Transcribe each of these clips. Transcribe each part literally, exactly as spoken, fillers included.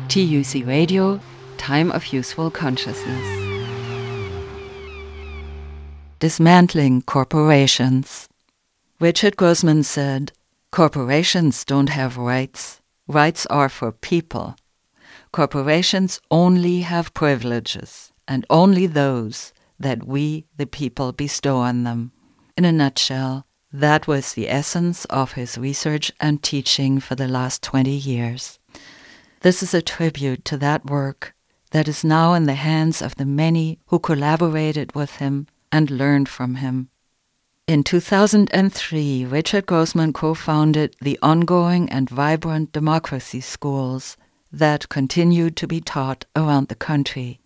T U C Radio, Time of Useful Consciousness. Dismantling corporations. Richard Grossman said, "Corporations don't have rights. Rights are for people. Corporations only have privileges, and only those that we, the people, bestow on them." In a nutshell, that was the essence of his research and teaching for the last twenty years. This is a tribute to that work that is now in the hands of the many who collaborated with him and learned from him. In two thousand three, Richard Grossman co-founded the ongoing and vibrant democracy schools that continued to be taught around the country.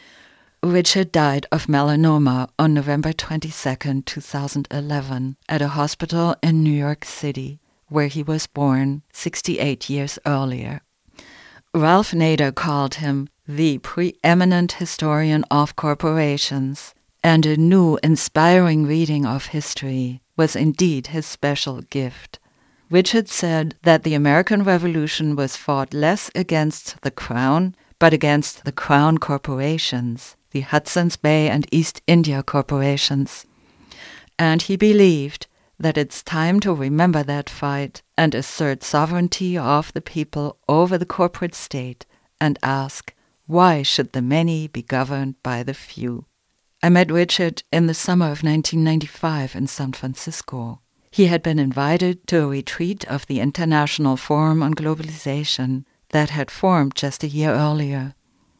Richard died of melanoma on November twenty-second, two thousand eleven, at a hospital in New York City, where he was born sixty-eight years earlier. Ralph Nader called him the preeminent historian of corporations, and a new, inspiring reading of history was indeed his special gift. Richard said that the American Revolution was fought less against the Crown, but against the Crown corporations, the Hudson's Bay and East India corporations. And he believed that it's time to remember that fight and assert sovereignty of the people over the corporate state and ask, why should the many be governed by the few? I met Richard in the summer of nineteen ninety-five in San Francisco. He had been invited to a retreat of the International Forum on Globalization that had formed just a year earlier.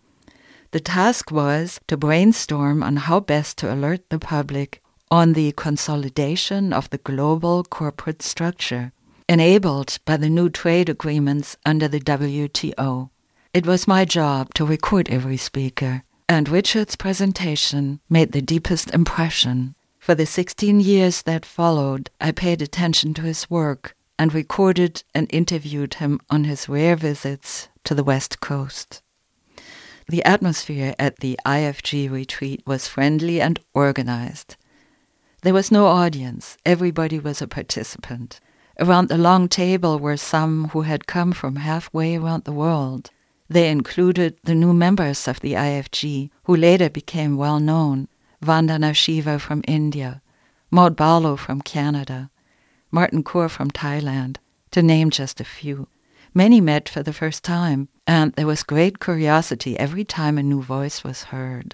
The task was to brainstorm on how best to alert the public on the consolidation of the global corporate structure, enabled by the new trade agreements under the W T O. It was my job to record every speaker, and Richard's presentation made the deepest impression. For the sixteen years that followed, I paid attention to his work and recorded and interviewed him on his rare visits to the West Coast. The atmosphere at the I F G retreat was friendly and organized. There was no audience. Everybody was a participant. Around the long table were some who had come from halfway around the world. They included the new members of the I F G, who later became well known, Vandana Shiva from India, Maud Barlow from Canada, Martin Kaur from Thailand, to name just a few. Many met for the first time, and there was great curiosity every time a new voice was heard.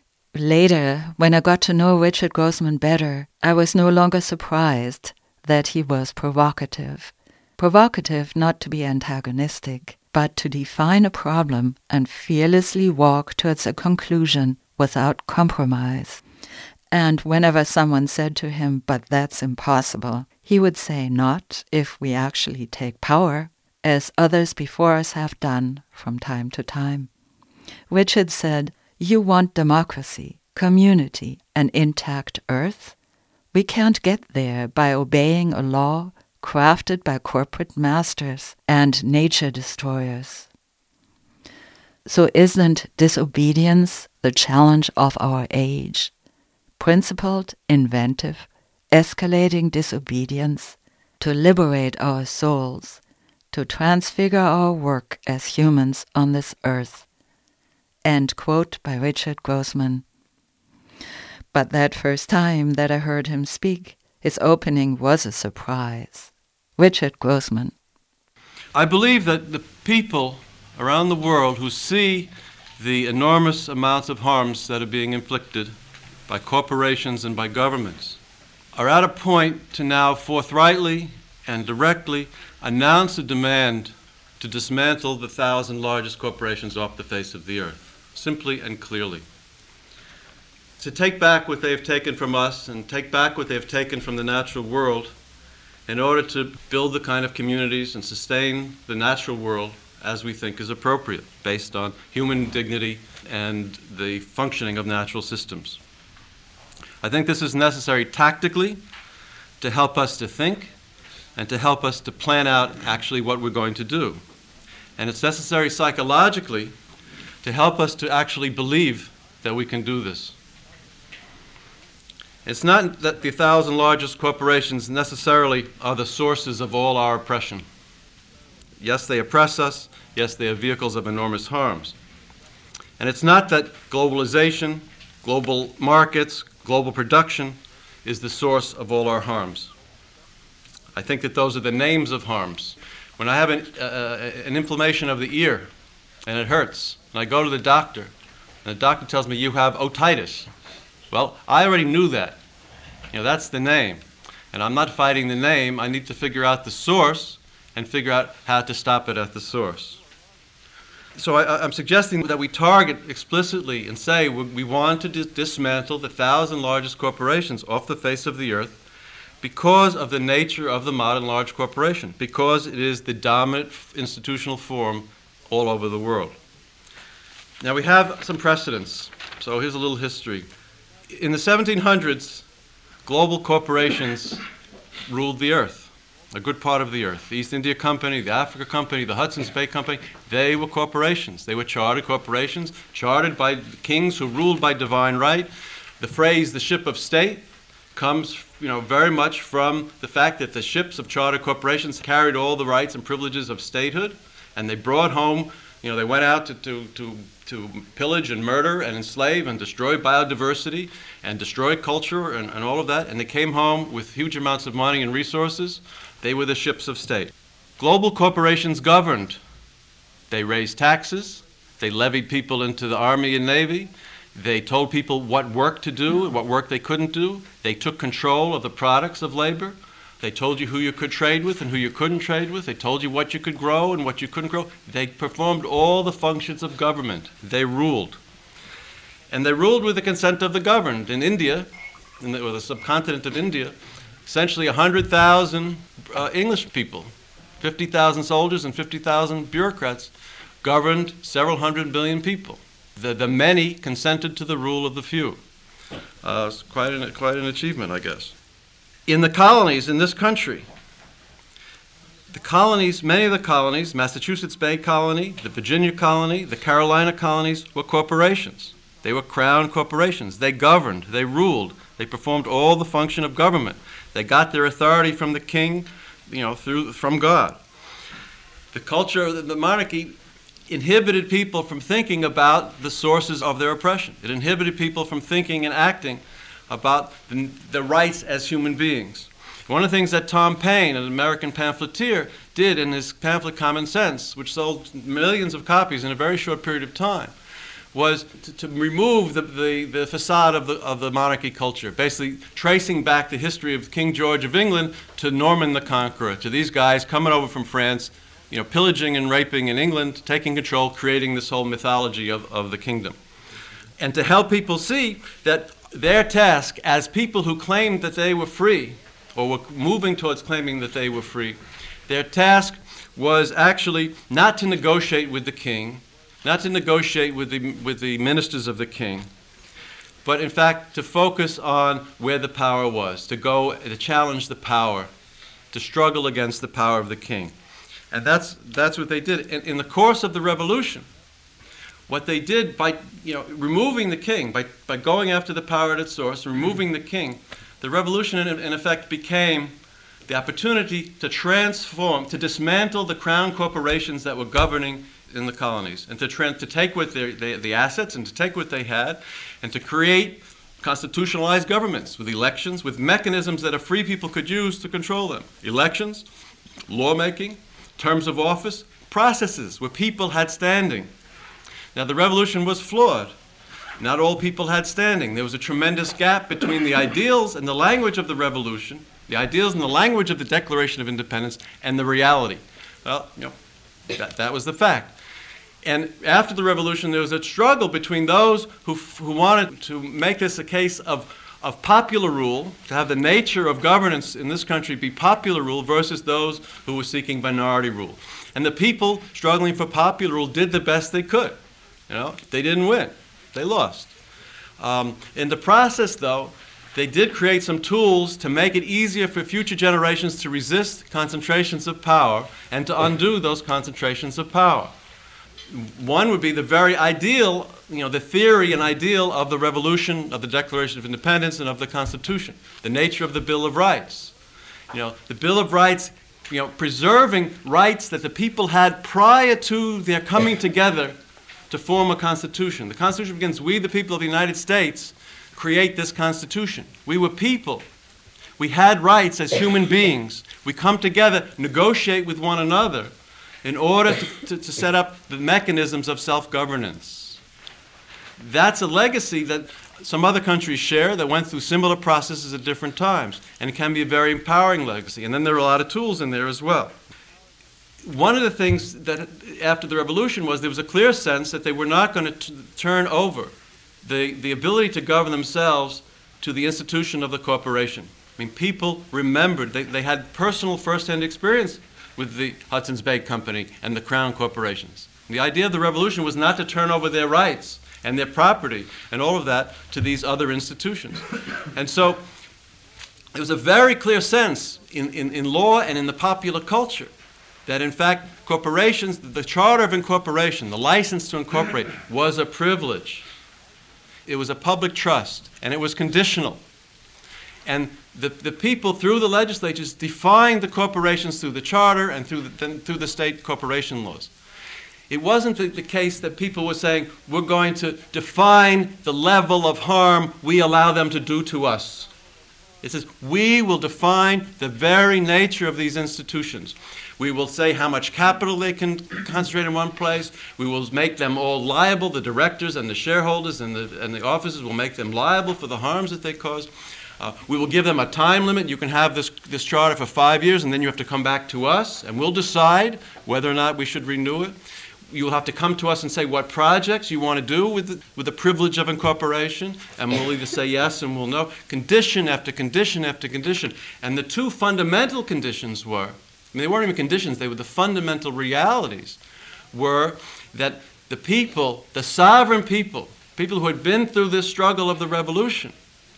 Later, when I got to know Richard Grossman better, I was no longer surprised that he was provocative. Provocative not to be antagonistic, but to define a problem and fearlessly walk towards a conclusion without compromise. And whenever someone said to him, "But that's impossible," he would say, "Not if we actually take power, as others before us have done from time to time." Richard said, "You want democracy, community, an intact earth? We can't get there by obeying a law crafted by corporate masters and nature destroyers." So isn't disobedience the challenge of our age? Principled, inventive, escalating disobedience to liberate our souls, to transfigure our work as humans on this earth. End quote by Richard Grossman. But that first time that I heard him speak, his opening was a surprise. Richard Grossman. I believe that the people around the world who see the enormous amounts of harms that are being inflicted by corporations and by governments are at a point to now forthrightly and directly announce a demand to dismantle the thousand largest corporations off the face of the earth, simply and clearly. To take back what they've taken from us and take back what they've taken from the natural world in order to build the kind of communities and sustain the natural world as we think is appropriate, based on human dignity and the functioning of natural systems. I think this is necessary tactically to help us to think and to help us to plan out actually what we're going to do. And it's necessary psychologically to help us to actually believe that we can do this. It's not that the thousand largest corporations necessarily are the sources of all our oppression. Yes, they oppress us. Yes, they are vehicles of enormous harms. And it's not that globalization, global markets, global production is the source of all our harms. I think that those are the names of harms. When I have an, uh, an inflammation of the ear and it hurts, and I go to the doctor, and the doctor tells me you have otitis. Well, I already knew that. You know, that's the name. And I'm not fighting the name. I need to figure out the source and figure out how to stop it at the source. So I, I'm suggesting that we target explicitly and say we, we want to dis- dismantle the thousand largest corporations off the face of the earth because of the nature of the modern large corporation, because it is the dominant institutional form all over the world. Now we have some precedents. So here's a little history. In the seventeen hundreds, global corporations ruled the earth. A good part of the earth. The East India Company, the Africa Company, the Hudson's Bay Company, they were corporations. They were chartered corporations, chartered by kings who ruled by divine right. The phrase, the ship of state, comes, you know, very much from the fact that the ships of chartered corporations carried all the rights and privileges of statehood, and they brought home, you know, they went out to, to, to, to pillage and murder and enslave and destroy biodiversity and destroy culture and, and all of that, and they came home with huge amounts of money and resources. They were the ships of state. Global corporations governed. They raised taxes. They levied people into the army and navy. They told people what work to do and what work they couldn't do. They took control of the products of labor. They told you who you could trade with and who you couldn't trade with. They told you what you could grow and what you couldn't grow. They performed all the functions of government. They ruled. And they ruled with the consent of the governed. In India, in the, or the subcontinent of India, essentially one hundred thousand uh, English people, fifty thousand soldiers and fifty thousand bureaucrats governed several hundred million people. The, the many consented to the rule of the few. Uh, it's quite an, quite an achievement, I guess. In the colonies in this country, the colonies, many of the colonies, Massachusetts Bay Colony, the Virginia Colony, the Carolina colonies, were corporations. They were crown corporations. They governed, they ruled, they performed all the function of government. They got their authority from the king, you know, through from God. The culture of the monarchy inhibited people from thinking about the sources of their oppression. It inhibited people from thinking and acting about the, the rights as human beings. One of the things that Tom Paine, an American pamphleteer, did in his pamphlet Common Sense, which sold millions of copies in a very short period of time, was to, to remove the, the, the facade of the, of the monarchy culture, basically tracing back the history of King George of England to Norman the Conqueror, to these guys coming over from France, you know, pillaging and raping in England, taking control, creating this whole mythology of, of the kingdom. And to help people see that their task as people who claimed that they were free, or were moving towards claiming that they were free, their task was actually not to negotiate with the king, not to negotiate with the, with the ministers of the king, but in fact to focus on where the power was, to go to challenge the power, to struggle against the power of the king. And that's, that's what they did. In, in the course of the revolution, what they did by, you know, removing the king, by, by going after the power at its source, removing the king, the revolution in, in effect became the opportunity to transform, to dismantle the crown corporations that were governing in the colonies, and to, tra- to take what their, they, the assets and to take what they had, and to create constitutionalized governments with elections, with mechanisms that a free people could use to control them. Elections, lawmaking, terms of office, processes where people had standing. Now, the revolution was flawed. Not all people had standing. There was a tremendous gap between the ideals and the language of the revolution, the ideals and the language of the Declaration of Independence, and the reality. Well, you know, that, that was the fact. And after the revolution, there was a struggle between those who, who wanted to make this a case of, of popular rule, to have the nature of governance in this country be popular rule, versus those who were seeking minority rule. And the people struggling for popular rule did the best they could. You know, they didn't win. They lost. Um, in the process, though, they did create some tools to make it easier for future generations to resist concentrations of power and to undo those concentrations of power. One would be the very ideal, you know, the theory and ideal of the revolution, of the Declaration of Independence, and of the Constitution, the nature of the Bill of Rights. You know, the Bill of Rights you know, preserving rights that the people had prior to their coming together to form a constitution. The Constitution begins, we, the people of the United States, create this Constitution. We were people. We had rights as human beings. We come together, negotiate with one another in order to, to, to set up the mechanisms of self-governance. That's a legacy that some other countries share that went through similar processes at different times, and it can be a very empowering legacy. And then there are a lot of tools in there as well. One of the things that after the revolution was there was a clear sense that they were not going to t- turn over the, the ability to govern themselves to the institution of the corporation. I mean, people remembered, they, they had personal first-hand experience with the Hudson's Bay Company and the Crown corporations. The idea of the revolution was not to turn over their rights and their property and all of that to these other institutions. And so there was a very clear sense in, in, in law and in the popular culture that, in fact, corporations, the charter of incorporation, the license to incorporate, was a privilege. It was a public trust, and it was conditional. And the, the people, through the legislatures, defined the corporations through the charter and through the, through the state corporation laws. It wasn't the, the case that people were saying, we're going to define the level of harm we allow them to do to us. It says, we will define the very nature of these institutions. We will say how much capital they can concentrate in one place. We will make them all liable, the directors and the shareholders and the, and the officers will make them liable for the harms that they cause. Uh, we will give them a time limit. You can have this, this charter for five years and then you have to come back to us and we'll decide whether or not we should renew it. You'll have to come to us and say what projects you want to do with the, with the privilege of incorporation, and we'll either say yes and we'll no. Condition after condition after condition. And the two fundamental conditions were, I mean, they weren't even conditions, they were the fundamental realities, were that the people, the sovereign people, people who had been through this struggle of the revolution,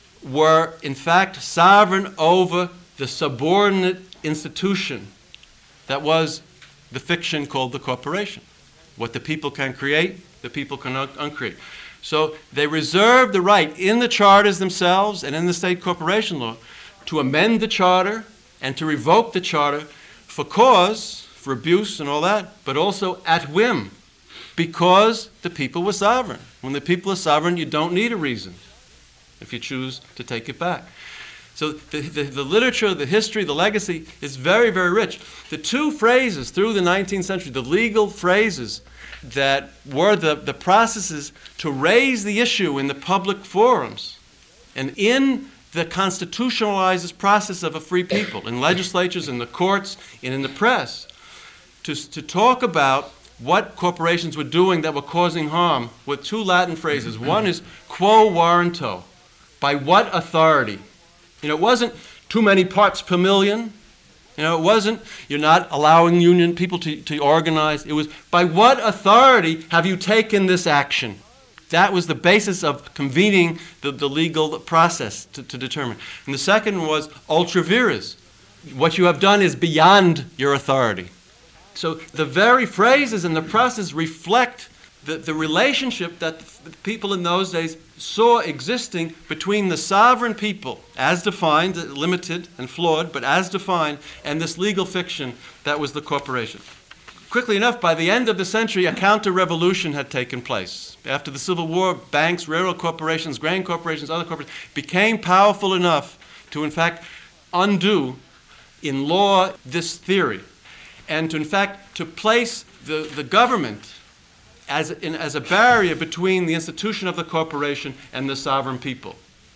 were in fact sovereign over the subordinate institution that was the fiction called the corporation. What the people can create, the people can un- uncreate. So they reserved the right in the charters themselves and in the state corporation law to amend the charter and to revoke the charter for cause, for abuse and all that, but also at whim, because the people were sovereign. When the people are sovereign, you don't need a reason if you choose to take it back. So the, the, the literature, the history, the legacy is very, very rich. The two phrases through the nineteenth century, the legal phrases that were the, the processes to raise the issue in the public forums and in the constitutionalized process of a free people, in legislatures, in the courts, and in the press, to, to talk about what corporations were doing that were causing harm with two Latin phrases. One is quo warranto, by what authority? You know, it wasn't too many parts per million. You know, it wasn't, you're not allowing union people to, to organize. It was, by what authority have you taken this action? That was the basis of convening the, the legal process to, to determine. And the second was ultra vires. What you have done is beyond your authority. So the very phrases and the process reflect the, the relationship that the people in those days saw existing between the sovereign people, as defined, limited and flawed, but as defined, and this legal fiction that was the corporation. Quickly enough, by the end of the century, a counter-revolution had taken place. After the Civil War, banks, railroad corporations, grain corporations, other corporations became powerful enough to, in fact, undo in law this theory, and to, in fact, to place the, the government As, in, as a barrier between the institution of the corporation and the sovereign people.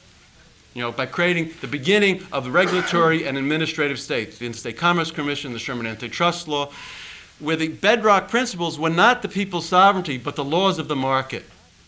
You know, by creating the beginning of the regulatory and administrative states, the Interstate Commerce Commission, the Sherman Antitrust Law, where the bedrock principles were not the people's sovereignty, but the laws of the market,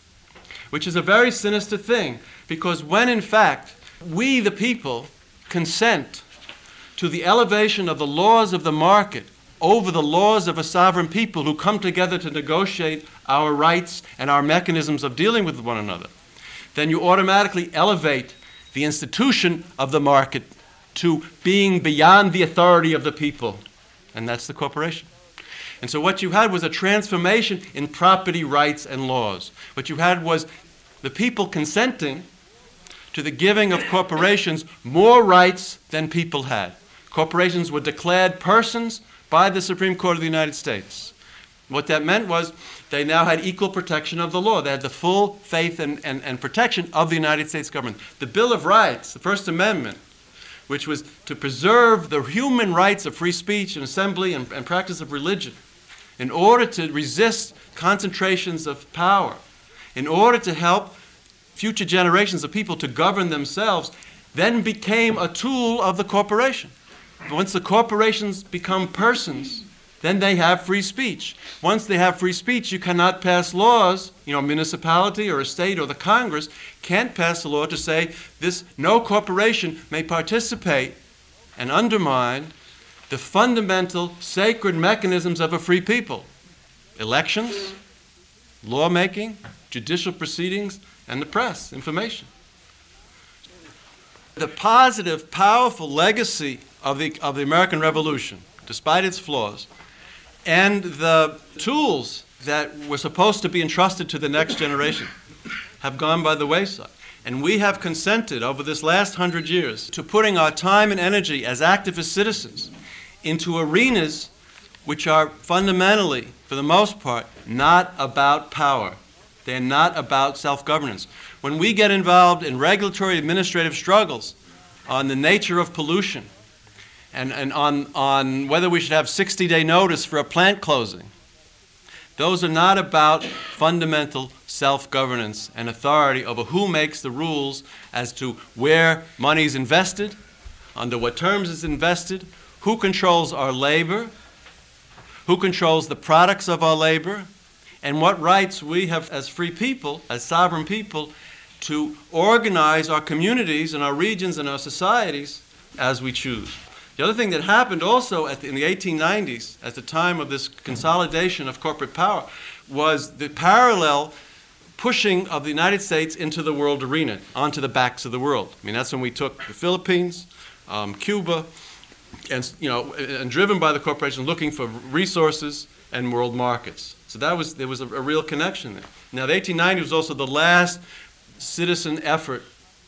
which is a very sinister thing, because when, in fact, we, the people, consent to the elevation of the laws of the market over the laws of a sovereign people who come together to negotiate our rights and our mechanisms of dealing with one another, then you automatically elevate the institution of the market to being beyond the authority of the people, and that's the corporation. And so what you had was a transformation in property rights and laws. What you had was the people consenting to the giving of corporations more rights than people had. Corporations were declared persons by the Supreme Court of the United States. What that meant was they now had equal protection of the law. They had the full faith and, and, and protection of the United States government. The Bill of Rights, the First Amendment, which was to preserve the human rights of free speech and assembly and, and practice of religion, in order to resist concentrations of power, in order to help future generations of people to govern themselves, then became a tool of the corporation. Once the corporations become persons, then they have free speech. Once they have free speech, you cannot pass laws. You know, a municipality or a state or the Congress can't pass a law to say this, no corporation may participate and undermine the fundamental sacred mechanisms of a free people. Elections, lawmaking, judicial proceedings, and the press, information. The positive, powerful legacy of the, of the American Revolution, despite its flaws, and the tools that were supposed to be entrusted to the next generation have gone by the wayside. And we have consented over this last hundred years to putting our time and energy as activist citizens into arenas which are fundamentally, for the most part, not about power. They're not about self-governance. When we get involved in regulatory administrative struggles on the nature of pollution, and, and on, on whether we should have sixty-day notice for a plant closing, those are not about fundamental self-governance and authority over who makes the rules as to where money is invested, under what terms it's invested, who controls our labor, who controls the products of our labor, and what rights we have as free people, as sovereign people, to organize our communities and our regions and our societies as we choose. The other thing that happened also at the, in the eighteen nineties, at the time of this consolidation of corporate power, was the parallel pushing of the United States into the world arena, onto the backs of the world. I mean, that's when we took the Philippines, um, Cuba, and, you know, and driven by the corporation looking for resources and world markets. So that was, there was a, a real connection there. Now, the eighteen ninety was also the last citizen effort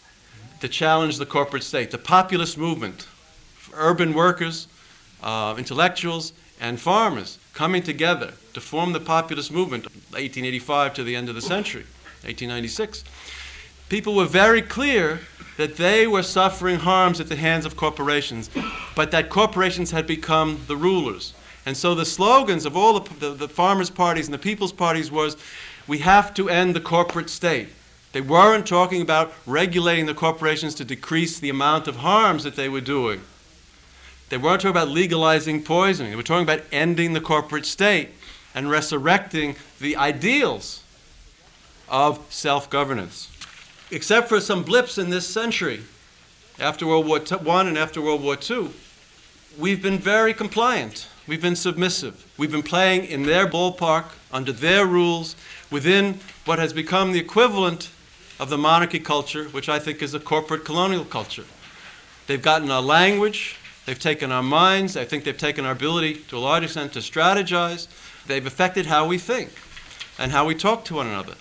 to challenge the corporate state, the populist movement, urban workers, uh, intellectuals, and farmers coming together to form the populist movement, eighteen eighty-five to the end of the century, eighteen ninety-six. People were very clear that they were suffering harms at the hands of corporations, but that corporations had become the rulers. And so the slogans of all the, the, the farmers' parties and the people's parties was, we have to end the corporate state. They weren't talking about regulating the corporations to decrease the amount of harms that they were doing. They weren't talking about legalizing poisoning. They were talking about ending the corporate state and resurrecting the ideals of self-governance. Except for some blips in this century, after World War One and after World War Two, we've been very compliant. We've been submissive. We've been playing in their ballpark, under their rules, within what has become the equivalent of the monarchy culture, which I think is a corporate colonial culture. They've gotten our language. They've taken our minds. I think they've taken our ability, to a large extent, to strategize. They've affected how we think and how we talk to one another.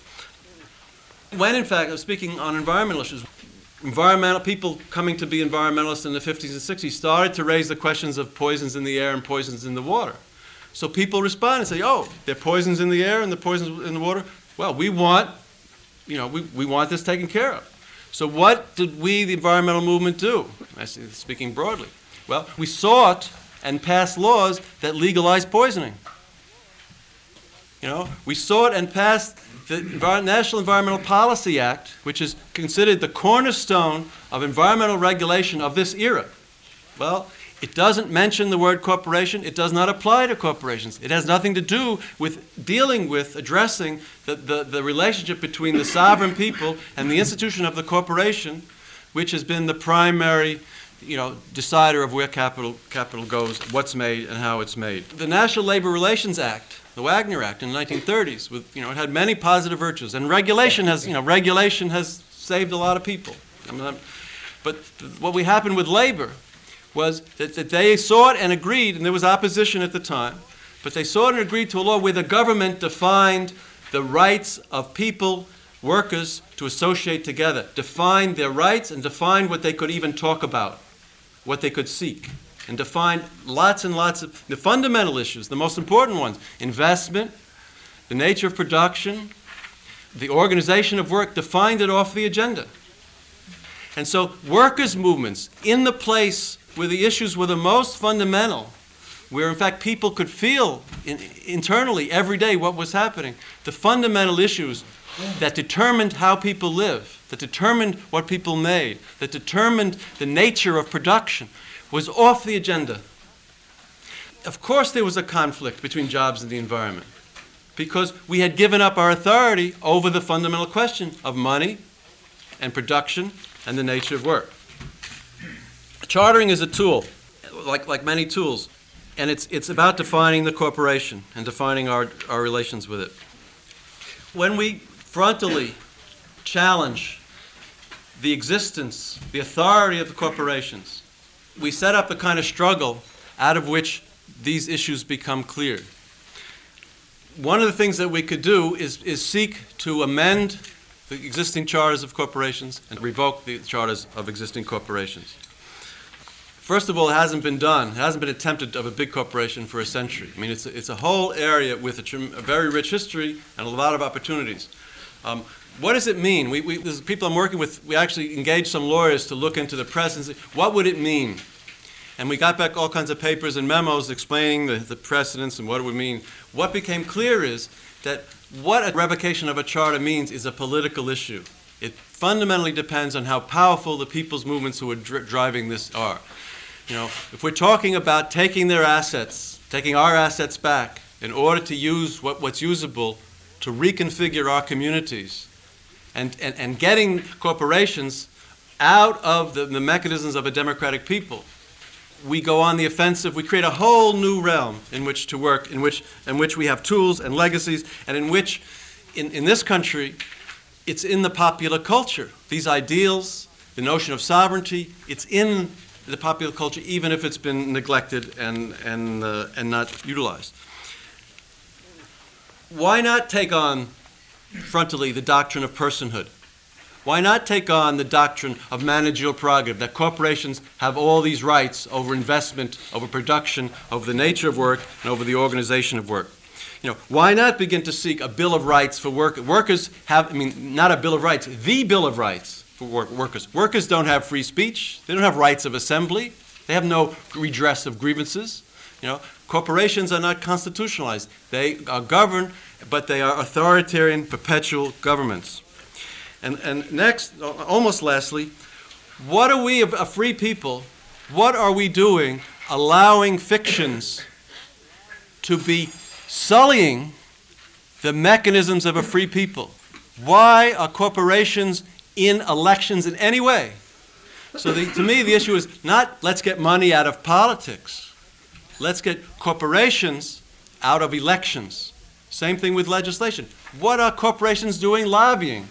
When, in fact, I'm speaking on environmental issues, environmental people coming to be environmentalists in the fifties and sixties started to raise the questions of poisons in the air and poisons in the water. So people respond and say, oh, there are poisons in the air and the poisons in the water. Well, we want, you know, we, we want this taken care of. So what did we, the environmental movement, do? Speaking broadly. Well, we sought and passed laws that legalized poisoning. You know, we sought and passed the Envi- National Environmental Policy Act, which is considered the cornerstone of environmental regulation of this era. Well, it doesn't mention the word corporation. It does not apply to corporations. It has nothing to do with dealing with, addressing the, the, the relationship between the sovereign people and the institution of the corporation, which has been the primary, you know, decider of where capital, capital goes, what's made, and how it's made. The National Labor Relations Act, the Wagner Act in the nineteen thirties, with, you know, it had many positive virtues, and regulation has, you know, regulation has saved a lot of people. I mean, but what we happened with labor was that, that they sought and agreed, and there was opposition at the time, but they sought and agreed to a law where the government defined the rights of people, workers, to associate together, defined their rights and defined what they could even talk about, what they could seek and defined lots and lots of the fundamental issues, the most important ones: investment, the nature of production, the organization of work, defined it off the agenda. And so workers' movements, in the place where the issues were the most fundamental, where in fact people could feel in, internally every day what was happening, the fundamental issues that determined how people live, that determined what people made, that determined the nature of production, was off the agenda. Of course there was a conflict between jobs and the environment, because we had given up our authority over the fundamental question of money and production and the nature of work. Chartering is a tool, like, like many tools, and it's, it's about defining the corporation and defining our, our relations with it. When we frontally challenge the existence, the authority of the corporations, we set up the kind of struggle out of which these issues become clear. One of the things that we could do is, is seek to amend the existing charters of corporations and revoke the charters of existing corporations. First of all, it hasn't been done. It hasn't been attempted of a big corporation for a century. I mean, it's a, it's a whole area with a, trim, a very rich history and a lot of opportunities. Um, what does it mean? We, we, there's people I'm working with, we actually engaged some lawyers to look into the precedents. What would it mean? And we got back all kinds of papers and memos explaining the, the precedents and what it would mean. What became clear is that what a revocation of a charter means is a political issue. It fundamentally depends on how powerful the people's movements who are dri- driving this are. You know, if we're talking about taking their assets, taking our assets back in order to use what, what's usable to reconfigure our communities and, and, and getting corporations out of the, the mechanisms of a democratic people, we go on the offensive. We create a whole new realm in which to work, in which, in which we have tools and legacies, and in which, in, in this country, it's in the popular culture. These ideals, the notion of sovereignty, it's in the popular culture, even if it's been neglected and, and, uh, and not utilized. Why not take on frontally the doctrine of personhood? Why not take on the doctrine of managerial prerogative, that corporations have all these rights over investment, over production, over the nature of work, and over the organization of work? You know, why not begin to seek a Bill of Rights for work? Workers have, I mean, not a Bill of Rights, the Bill of Rights for work- workers. Workers don't have free speech. They don't have rights of assembly. They have no redress of grievances. You know, corporations are not constitutionalized. They are governed, but they are authoritarian, perpetual governments. And, and next, almost lastly, what are we, a free people, what are we doing allowing fictions to be sullying the mechanisms of a free people? Why are corporations in elections in any way? So the, to me, the issue is not let's get money out of politics. Let's get corporations out of elections. Same thing with legislation. What are corporations doing lobbying?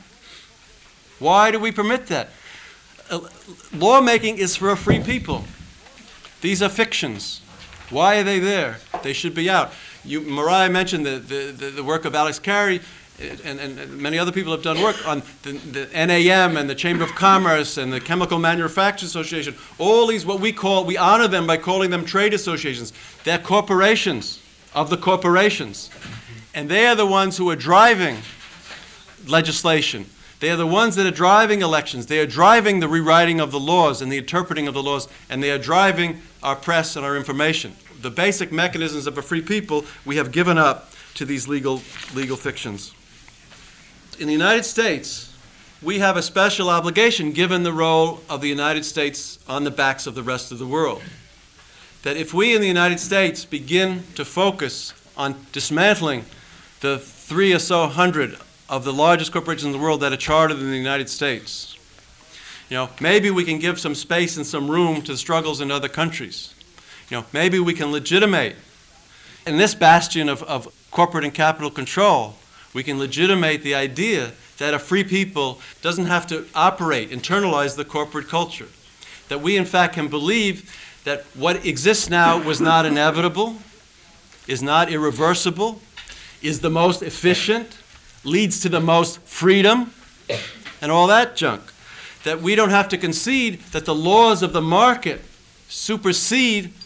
Why do we permit that? Uh, lawmaking is for a free people. These are fictions. Why are they there? They should be out. You, Mariah mentioned the, the, the, the work of Alex Carey, and, and many other people have done work on the, the N A M and the Chamber of Commerce and the Chemical Manufacturers Association. All these, what we call, we honor them by calling them trade associations. They're corporations of the corporations. And they are the ones who are driving legislation. They are the ones that are driving elections. They are driving the rewriting of the laws and the interpreting of the laws, and they are driving our press and our information. The basic mechanisms of a free people we have given up to these legal, legal fictions. In the United States, we have a special obligation given the role of the United States on the backs of the rest of the world. That if we in the United States begin to focus on dismantling the three or so hundred of the largest corporations in the world that are chartered in the United States, you know, maybe we can give some space and some room to the struggles in other countries. You know, maybe we can legitimate, in this bastion of, of corporate and capital control, we can legitimate the idea that a free people doesn't have to operate, internalize the corporate culture. That we, in fact, can believe that what exists now was not inevitable, is not irreversible, is the most efficient, leads to the most freedom, and all that junk. That we don't have to concede that the laws of the market supersede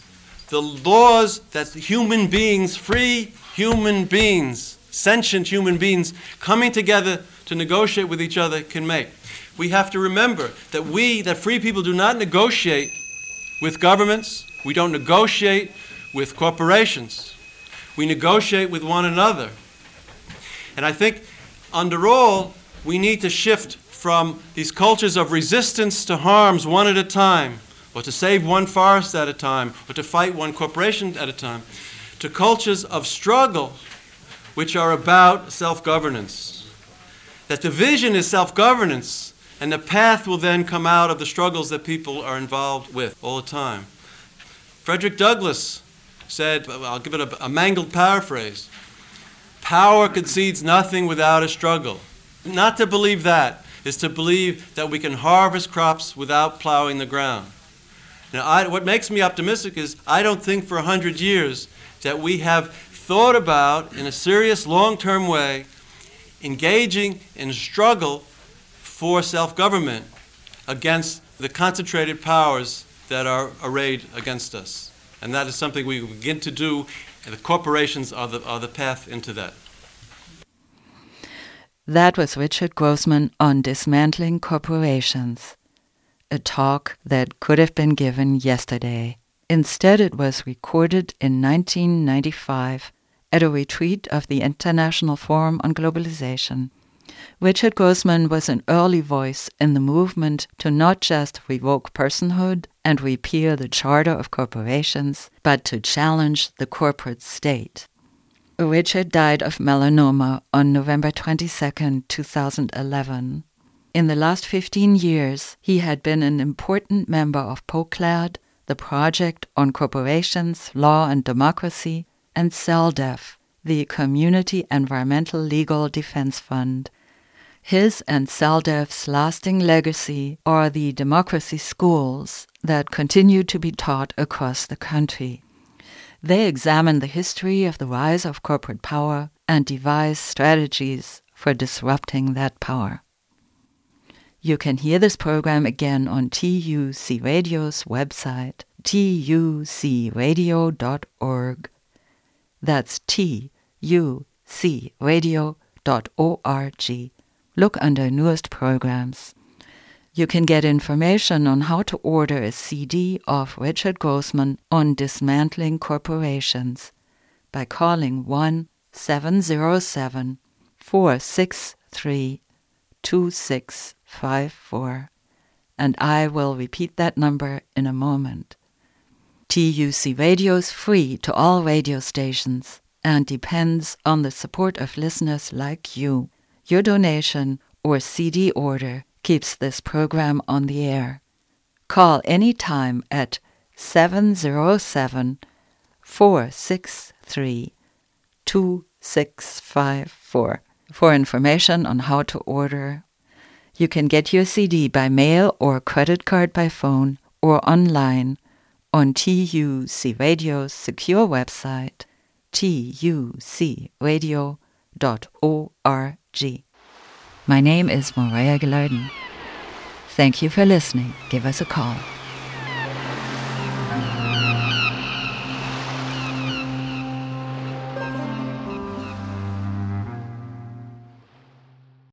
the laws that human beings, free human beings, sentient human beings, coming together to negotiate with each other can make. We have to remember that we, that free people, do not negotiate with governments. We don't negotiate with corporations. We negotiate with one another. And I think, under all, we need to shift from these cultures of resistance to harms one at a time, or to save one forest at a time, or to fight one corporation at a time, to cultures of struggle, which are about self-governance. That the vision is self-governance, and the path will then come out of the struggles that people are involved with all the time. Frederick Douglass said, I'll give it a, a mangled paraphrase, power concedes nothing without a struggle. Not to believe that is to believe that we can harvest crops without plowing the ground. Now, I, what makes me optimistic is I don't think for a hundred years that we have thought about, in a serious, long-term way, engaging in struggle for self-government against the concentrated powers that are arrayed against us. And that is something we begin to do, and the corporations are the, are the path into that. That was Richard Grossman on dismantling corporations, a talk that could have been given yesterday. Instead, it was recorded in nineteen ninety-five at a retreat of the International Forum on Globalization. Richard Grossman was an early voice in the movement to not just revoke personhood and repeal the charter of corporations, but to challenge the corporate state. Richard died of melanoma on November twenty-second, two thousand eleven. In the last fifteen years, he had been an important member of POCLAD, the Project on Corporations, Law and Democracy, and CELDEF, the Community Environmental Legal Defense Fund. His and CELDEF's lasting legacy are the democracy schools that continue to be taught across the country. They examine the history of the rise of corporate power and devise strategies for disrupting that power. You can hear this program again on T U C Radio's website, T U C radio dot org. That's T U C radio dot org. Look under newest programs. You can get information on how to order a C D of Richard Grossman on dismantling corporations by calling one seven zero seven, four six three, two six five four, and I will repeat that number in a moment. T U C Radio is free to all radio stations and depends on the support of listeners like you. Your donation or C D order keeps this program on the air. Call any time at seven zero seven, four six three, two six five four for information on how to order. You can get your C D by mail or credit card by phone or online on T U C Radio's secure website, T U C radio dot org. My name is Maria Gilardin. Thank you for listening. Give us a call.